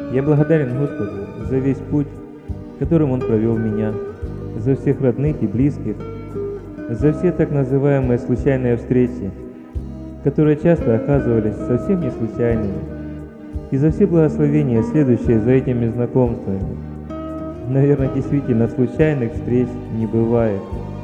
Я благодарен Господу за весь путь, которым Он провел меня, за всех родных и близких, за все так называемые случайные встречи, которые часто оказывались совсем не случайными, и за все благословения, следующие за этими знакомствами. Наверное, действительно случайных встреч не бывает.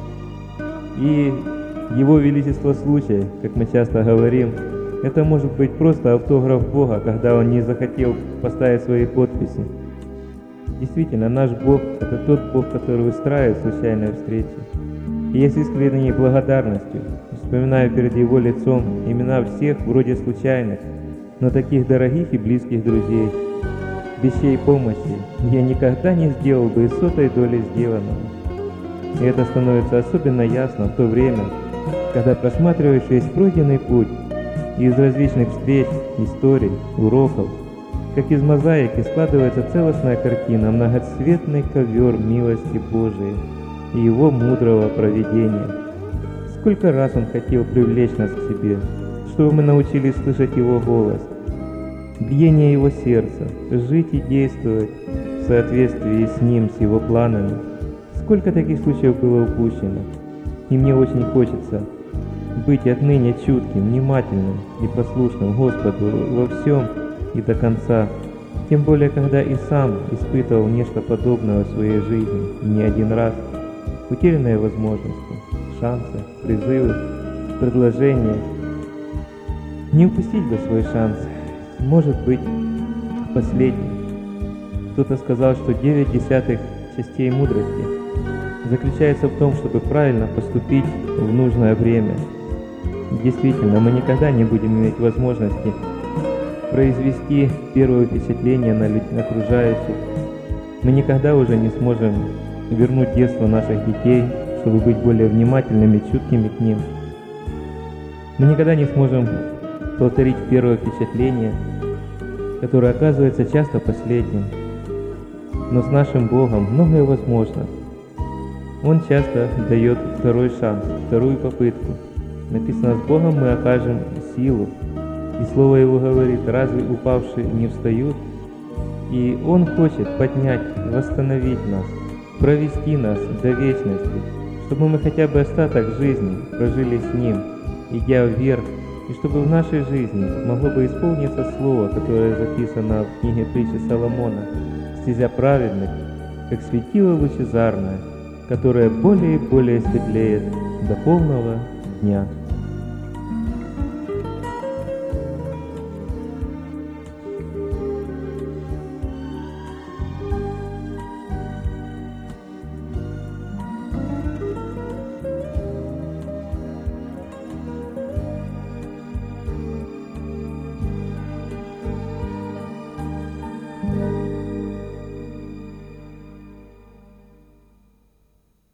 И Его Величество случай, как мы часто говорим, это может быть просто автограф Бога, когда Он не захотел поставить свои подписи. Действительно, наш Бог – это тот Бог, который устраивает случайные встречи. И я с искренней благодарностью вспоминаю перед Его лицом имена всех вроде случайных, но таких дорогих и близких друзей. Без чьей помощи я никогда не сделал бы и сотой доли сделанного. И это становится особенно ясно в то время, когда просматриваешь весь пройденный путь из различных встреч, историй, уроков, как из мозаики складывается целостная картина, многоцветный ковер милости Божией и Его мудрого провидения. Сколько раз Он хотел привлечь нас к себе, чтобы мы научились слышать Его голос, биение Его сердца, жить и действовать в соответствии с Ним, с Его планами. Сколько таких случаев было упущено, и мне очень хочется быть отныне чутким, внимательным и послушным Господу во всем и до конца, тем более, когда и сам испытывал нечто подобное в своей жизни не один раз. Утерянные возможности, шансы, призывы, предложения. Не упустить бы свой шанс, может быть, последний. Кто-то сказал, что 9/10 частей мудрости заключается в том, чтобы правильно поступить в нужное время. Действительно, мы никогда не будем иметь возможности произвести первое впечатление на окружающих. Мы никогда уже не сможем вернуть детство наших детей, чтобы быть более внимательными, чуткими к ним. Мы никогда не сможем повторить первое впечатление, которое оказывается часто последним. Но с нашим Богом многое возможно. Он часто дает второй шанс, вторую попытку. Написано, с Богом мы окажем силу. И Слово Его говорит, разве упавшие не встают? И Он хочет поднять, восстановить нас, провести нас до вечности, чтобы мы хотя бы остаток жизни прожили с Ним, идя вверх, и чтобы в нашей жизни могло бы исполниться Слово, которое записано в книге притчи Соломона: «Стезя праведных, как светило лучезарное, которое более и более светлеет до полного дня».